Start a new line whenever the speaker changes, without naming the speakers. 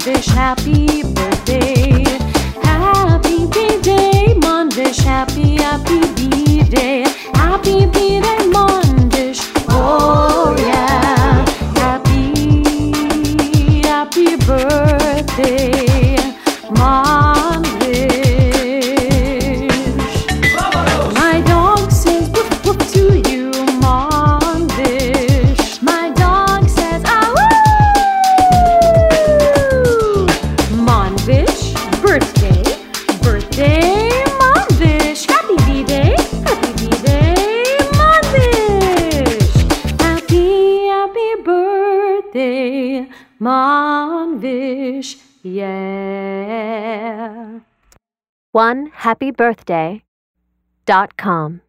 Manvish, happy birthday. Happy B-Day, Manvish, happy B-Day. Happy B-Day, Manvish, oh yeah. Happy birthday, Manvish. My dog says woof woof to you, Manvish. My dog says ah woo. Manvish, birthday, Manvish. Happy B-Day, Manvish. Happy birthday, Manvish, yeah.
OneHappyBirthday.com